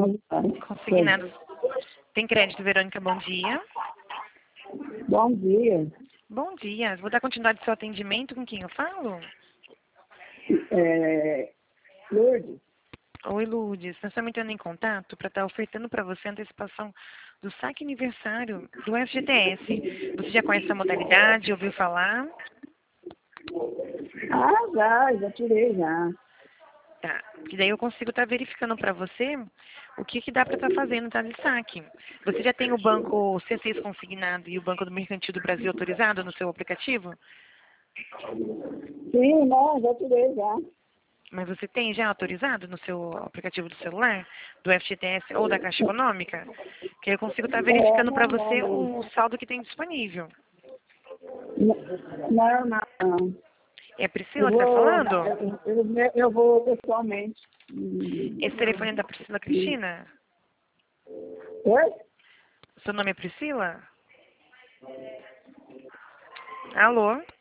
Consignados. Tem crédito, Verônica, bom dia. Bom dia. Bom dia. Vou dar continuidade ao seu atendimento. Com quem eu falo? Lourdes. Oi, Lourdes. Nós estamos entrando em contato para estar ofertando para você a antecipação do saque aniversário do FGTS. Você já conhece essa modalidade? Ouviu falar? Já tirei já. Tá. Que daí eu consigo estar verificando para você o que dá para estar fazendo, tá, de saque. Você já tem o banco C6 consignado e o Banco do Mercantil do Brasil autorizado no seu aplicativo? Sim, não, já tirei já. Mas você tem já autorizado no seu aplicativo do celular, do FGTS ou da Caixa Econômica? Que eu consigo estar verificando para você o saldo que tem disponível. Não. É a Priscila que está falando? Eu vou pessoalmente. Esse telefone é da Priscila Cristina? Oi? Seu nome é Priscila? Alô?